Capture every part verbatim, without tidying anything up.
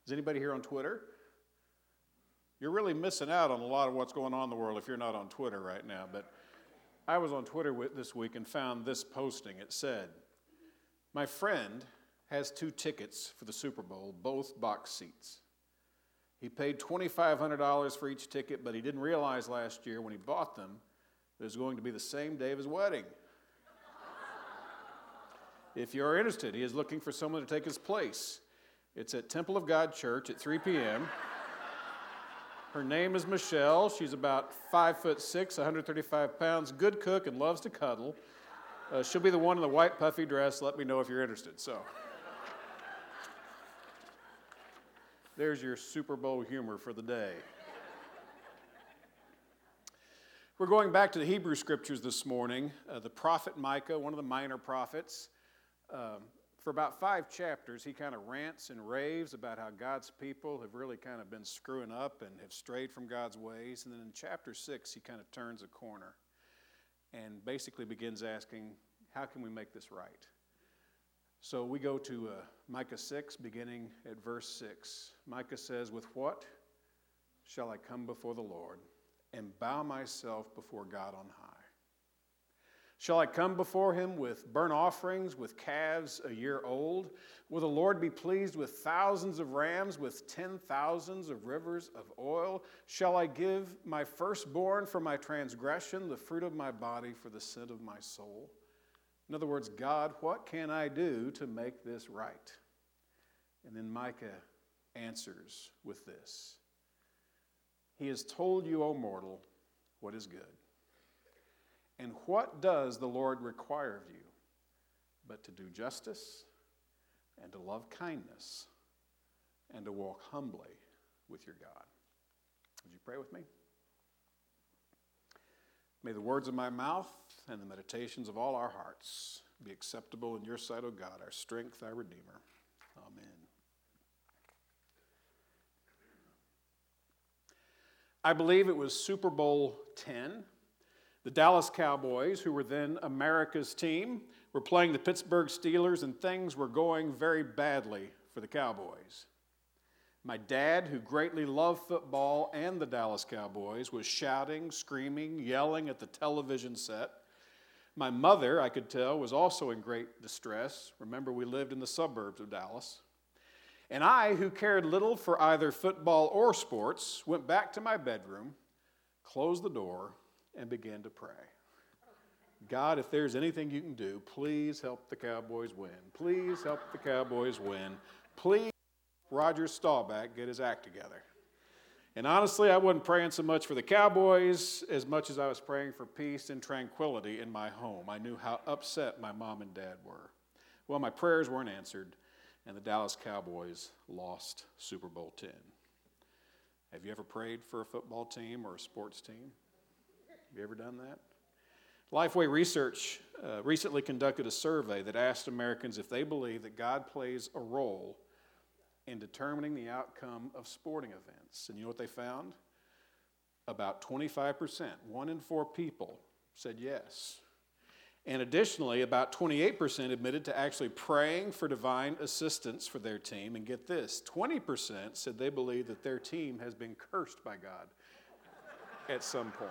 Is anybody here on Twitter? You're really missing out on a lot of what's going on in the world if you're not on Twitter right now. But I was on Twitter this week and found this posting. It said, "My friend has two tickets for the Super Bowl, both box seats. He paid twenty-five hundred dollars for each ticket, but he didn't realize last year when he bought them that it was going to be the same day of his wedding. If you're interested, he is looking for someone to take his place. It's at Temple of God Church at three p.m. Her name is Michelle. She's about five foot six, one hundred thirty-five pounds, good cook, and loves to cuddle. Uh, she'll be the one in the white puffy dress. Let me know if you're interested." So there's your Super Bowl humor for the day. We're going back to the Hebrew Scriptures this morning. Uh, the prophet Micah, one of the minor prophets, um, for about five chapters, he kind of rants and raves about how God's people have really kind of been screwing up and have strayed from God's ways. And then in chapter six, he kind of turns a corner and basically begins asking, how can we make this right? So we go to uh, Micah six, beginning at verse six. Micah says, "With what shall I come before the Lord and bow myself before God on high? Shall I come before him with burnt offerings, with calves a year old? Will the Lord be pleased with thousands of rams, with ten thousands of rivers of oil? Shall I give my firstborn for my transgression, the fruit of my body for the sin of my soul?" In other words, God, what can I do to make this right? And then Micah answers with this. "He has told you, O mortal, what is good. And what does the Lord require of you but to do justice and to love kindness and to walk humbly with your God?" Would you pray with me? "May the words of my mouth and the meditations of all our hearts be acceptable in your sight, O God, our strength, our Redeemer. Amen." I believe it was Super Bowl ten. The Dallas Cowboys, who were then America's team, were playing the Pittsburgh Steelers, and things were going very badly for the Cowboys. My dad, who greatly loved football and the Dallas Cowboys, was shouting, screaming, yelling at the television set. My mother, I could tell, was also in great distress. Remember, we lived in the suburbs of Dallas. And I, who cared little for either football or sports, went back to my bedroom, closed the door, and began to pray. God, if there's anything you can do, please help the Cowboys win. Please help the Cowboys win. Please Roger Staubach get his act together. And honestly, I wasn't praying so much for the Cowboys as much as I was praying for peace and tranquility in my home. I knew how upset my mom and dad were. Well, my prayers weren't answered, and the Dallas Cowboys lost Super Bowl ten. Have you ever prayed for a football team or a sports team? Have you ever done that? Lifeway Research uh, recently conducted a survey that asked Americans if they believe that God plays a role in determining the outcome of sporting events. And you know what they found? About twenty-five percent, one in four people, said yes. And additionally, about twenty-eight percent admitted to actually praying for divine assistance for their team. And get this, twenty percent said they believe that their team has been cursed by God at some point.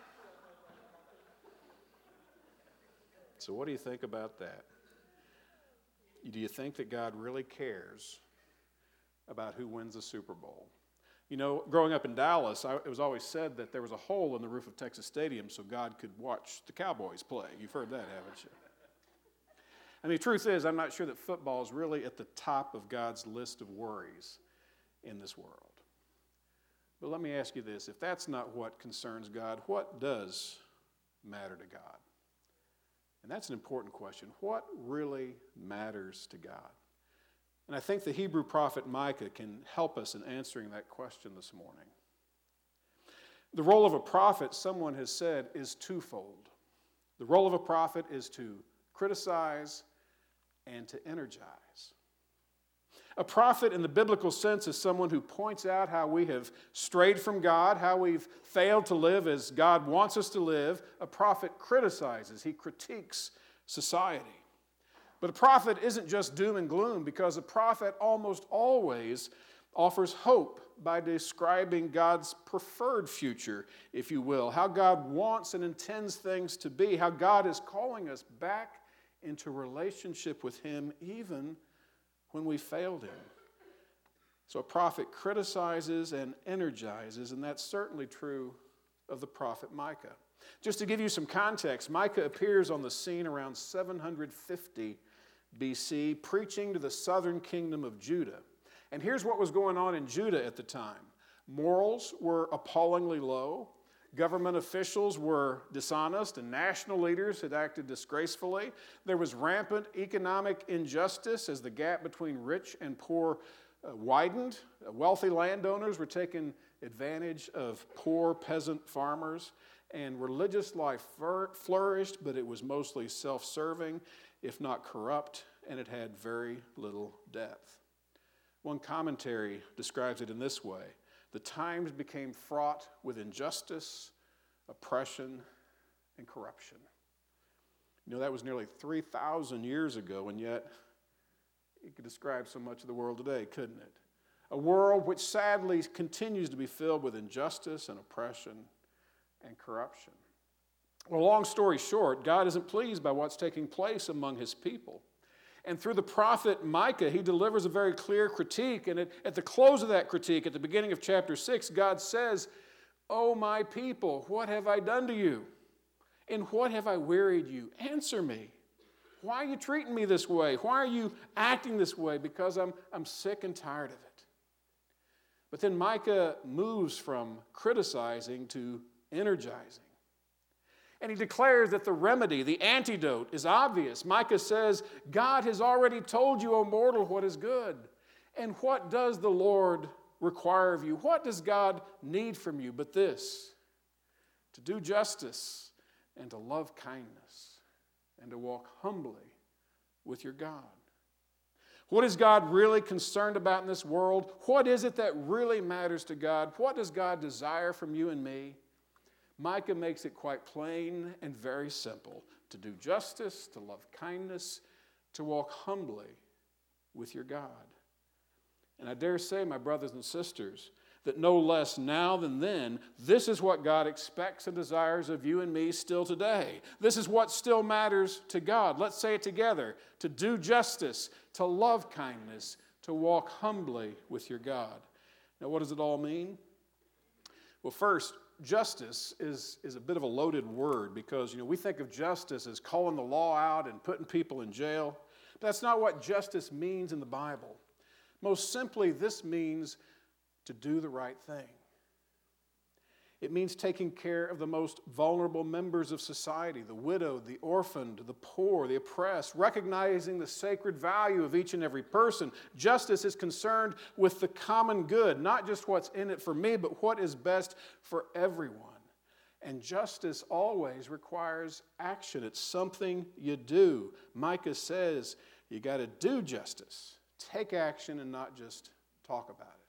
So what do you think about that? Do you think that God really cares about who wins the Super Bowl? You know, growing up in Dallas, I, it was always said that there was a hole in the roof of Texas Stadium so God could watch the Cowboys play. You've heard that, haven't you? I mean, the truth is, I'm not sure that football is really at the top of God's list of worries in this world. But let me ask you this. If that's not what concerns God, what does matter to God? And that's an important question. What really matters to God? And I think the Hebrew prophet Micah can help us in answering that question this morning. The role of a prophet, someone has said, is twofold. The role of a prophet is to criticize and to energize. A prophet in the biblical sense is someone who points out how we have strayed from God, how we've failed to live as God wants us to live. A prophet criticizes, he critiques society. But a prophet isn't just doom and gloom, because a prophet almost always offers hope by describing God's preferred future, if you will, how God wants and intends things to be, how God is calling us back into relationship with Him even when we failed Him. So a prophet criticizes and energizes, and that's certainly true of the prophet Micah. Just to give you some context, Micah appears on the scene around seven hundred fifty B C, preaching to the southern kingdom of Judah. And here's what was going on in Judah at the time. Morals were appallingly low. Government officials were dishonest, and national leaders had acted disgracefully. There was rampant economic injustice as the gap between rich and poor uh, widened. Uh, wealthy landowners were taking advantage of poor peasant farmers, and religious life flourished, but it was mostly self-serving, if not corrupt, and it had very little depth. One commentary describes it in this way: the times became fraught with injustice, oppression, and corruption. You know, that was nearly three thousand years ago, and yet it could describe so much of the world today, couldn't it? A world which sadly continues to be filled with injustice and oppression and corruption. Well, long story short, God isn't pleased by what's taking place among His people. And through the prophet Micah, he delivers a very clear critique. And at, at the close of that critique, at the beginning of chapter six, God says, "O my people, what have I done to you? In what have I wearied you? Answer me. Why are you treating me this way? Why are you acting this way? Because I'm, I'm sick and tired of it." But then Micah moves from criticizing to energizing. And he declares that the remedy, the antidote, is obvious. Micah says, God has already told you, O mortal, what is good. And what does the Lord require of you? What does God need from you but this? To do justice and to love kindness and to walk humbly with your God. What is God really concerned about in this world? What is it that really matters to God? What does God desire from you and me? Micah makes it quite plain and very simple: to do justice, to love kindness, to walk humbly with your God. And I dare say, my brothers and sisters, that no less now than then, this is what God expects and desires of you and me still today. This is what still matters to God. Let's say it together: to do justice, to love kindness, to walk humbly with your God. Now, what does it all mean? Well, first, justice is, is a bit of a loaded word because, you know, we think of justice as calling the law out and putting people in jail. But that's not what justice means in the Bible. Most simply, this means to do the right thing. It means taking care of the most vulnerable members of society: the widowed, the orphaned, the poor, the oppressed, recognizing the sacred value of each and every person. Justice is concerned with the common good, not just what's in it for me, but what is best for everyone. And justice always requires action. It's something you do. Micah says you got to do justice, take action, and not just talk about it.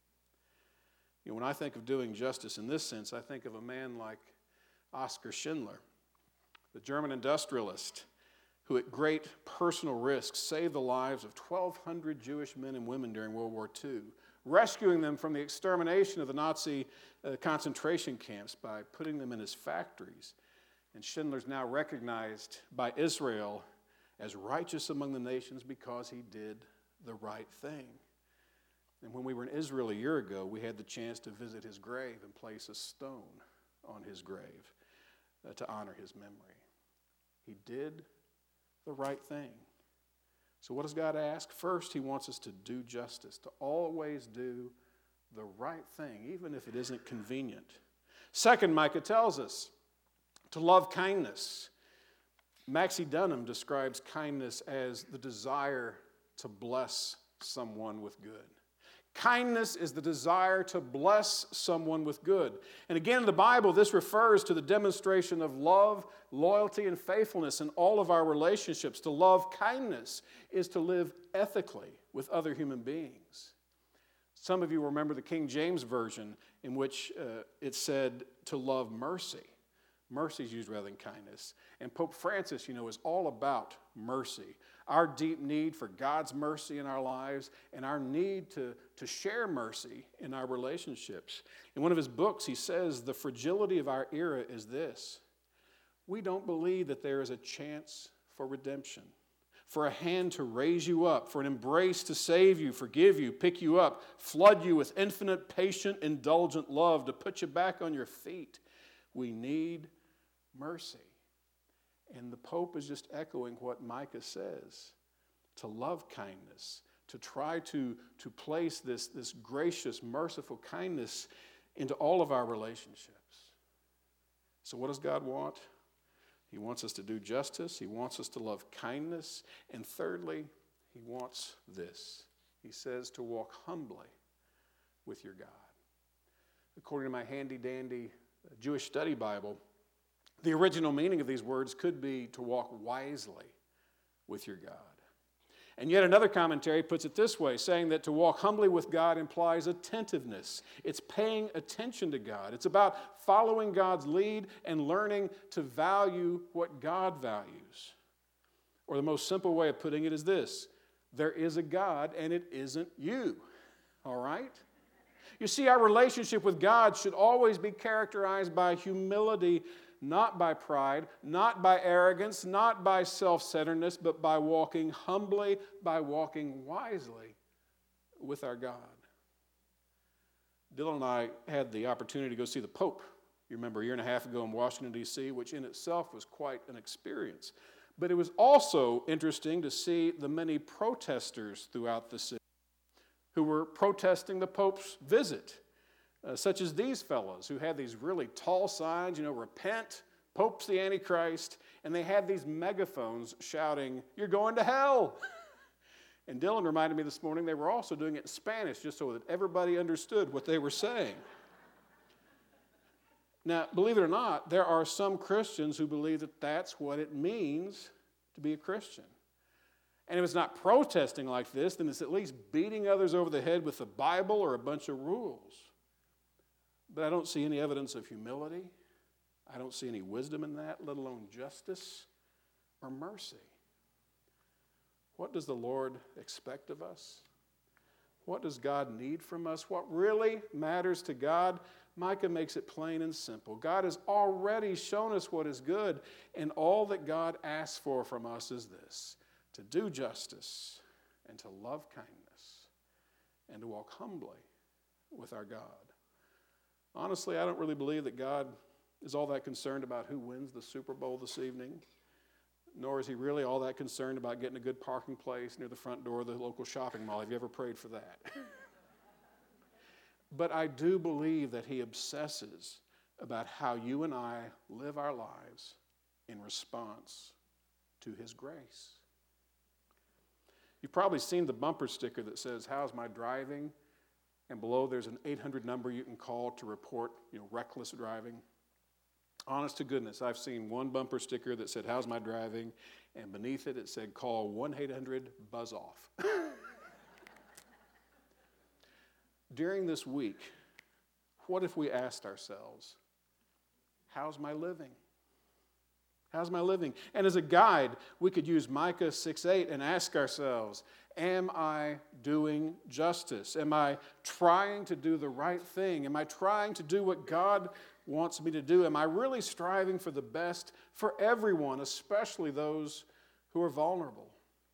You know, when I think of doing justice in this sense, I think of a man like Oskar Schindler, the German industrialist who at great personal risk saved the lives of twelve hundred Jewish men and women during World War Two, rescuing them from the extermination of the Nazi uh, concentration camps by putting them in his factories. And Schindler's now recognized by Israel as righteous among the nations because he did the right thing. And when we were in Israel a year ago, we had the chance to visit his grave and place a stone on his grave uh, to honor his memory. He did the right thing. So what does God ask? First, he wants us to do justice, to always do the right thing, even if it isn't convenient. Second, Micah tells us to love kindness. Maxie Dunham describes kindness as the desire to bless someone with good. Kindness is the desire to bless someone with good. And again, in the Bible, this refers to the demonstration of love, loyalty, and faithfulness in all of our relationships. To love kindness is to live ethically with other human beings. Some of you remember the King James Version in which uh, it said to love mercy. Mercy is used rather than kindness. And Pope Francis, you know, is all about mercy. our deep need for God's mercy in our lives, and our need to, to share mercy in our relationships. In one of his books, he says the fragility of our era is this: we don't believe that there is a chance for redemption, for a hand to raise you up, for an embrace to save you, forgive you, pick you up, flood you with infinite, patient, indulgent love to put you back on your feet. We need mercy. And the Pope is just echoing what Micah says, to love kindness, to try to, to place this, this gracious, merciful kindness into all of our relationships. So what does God want? He wants us to do justice. He wants us to love kindness. And thirdly, he wants this. He says to walk humbly with your God. According to my handy-dandy Jewish study Bible, the original meaning of these words could be to walk wisely with your God. And yet another commentary puts it this way, saying that to walk humbly with God implies attentiveness. It's paying attention to God. It's about following God's lead and learning to value what God values. Or the most simple way of putting it is this: there is a God and it isn't you. All right? You see, our relationship with God should always be characterized by humility, not by pride, not by arrogance, not by self-centeredness, but by walking humbly, by walking wisely with our God. Dylan and I had the opportunity to go see the Pope, you remember, a year and a half ago in Washington, D C, which in itself was quite an experience. But it was also interesting to see the many protesters throughout the city who were protesting the Pope's visit. Uh, such as these fellows who had these really tall signs, you know, repent, Pope's the Antichrist, and they had these megaphones shouting, "You're going to hell." And Dylan reminded me this morning they were also doing it in Spanish just so that everybody understood what they were saying. Now, believe it or not, there are some Christians who believe that that's what it means to be a Christian. And if it's not protesting like this, then it's at least beating others over the head with the Bible or a bunch of rules. But I don't see any evidence of humility. I don't see any wisdom in that, let alone justice or mercy. What does the Lord expect of us? What does God need from us? What really matters to God? Micah makes it plain and simple. God has already shown us what is good, and all that God asks for from us is this: to do justice and to love kindness and to walk humbly with our God. Honestly, I don't really believe that God is all that concerned about who wins the Super Bowl this evening, nor is he really all that concerned about getting a good parking place near the front door of the local shopping mall. Have you ever prayed for that? But I do believe that he obsesses about how you and I live our lives in response to his grace. You've probably seen the bumper sticker that says, "How's my driving?" And below there's an eight hundred number you can call to report, you know, reckless driving. Honest to goodness, I've seen one bumper sticker that said, "How's my driving?" And beneath it, it said, "Call one eight hundred buzz off." During this week, what if we asked ourselves, how's my living? How's my living? And as a guide, we could use Micah six eight and ask ourselves, am I doing justice? Am I trying to do the right thing? Am I trying to do what God wants me to do? Am I really striving for the best for everyone, especially those who are vulnerable?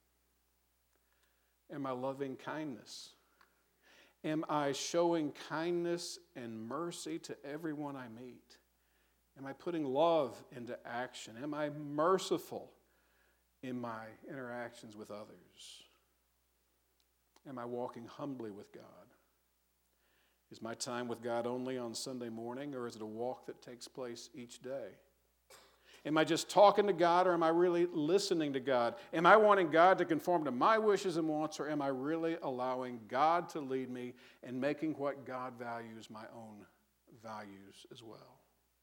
Am I loving kindness? Am I showing kindness and mercy to everyone I meet? Am I putting love into action? Am I merciful in my interactions with others? Am I walking humbly with God? Is my time with God only on Sunday morning, or is it a walk that takes place each day? Am I just talking to God, or am I really listening to God? Am I wanting God to conform to my wishes and wants, or am I really allowing God to lead me and making what God values my own values as well?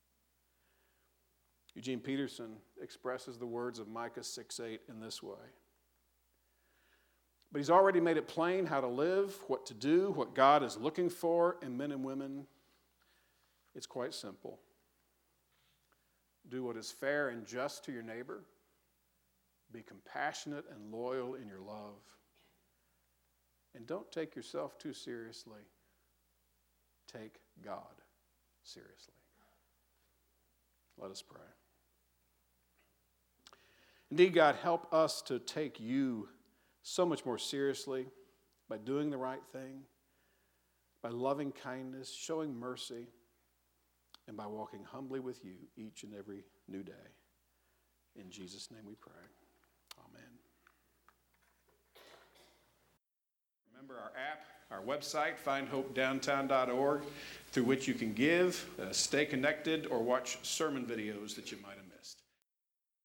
Eugene Peterson expresses the words of Micah six eight in this way. But he's already made it plain how to live, what to do, what God is looking for in men and women. It's quite simple. Do what is fair and just to your neighbor. Be compassionate and loyal in your love. And don't take yourself too seriously. Take God seriously. Let us pray. Indeed, God, help us to take you so much more seriously by doing the right thing, by loving kindness, showing mercy, and by walking humbly with you each and every new day. In Jesus' name we pray. Amen. Remember our app, our website, find hope downtown dot org, through which you can give, uh, stay connected, or watch sermon videos that you might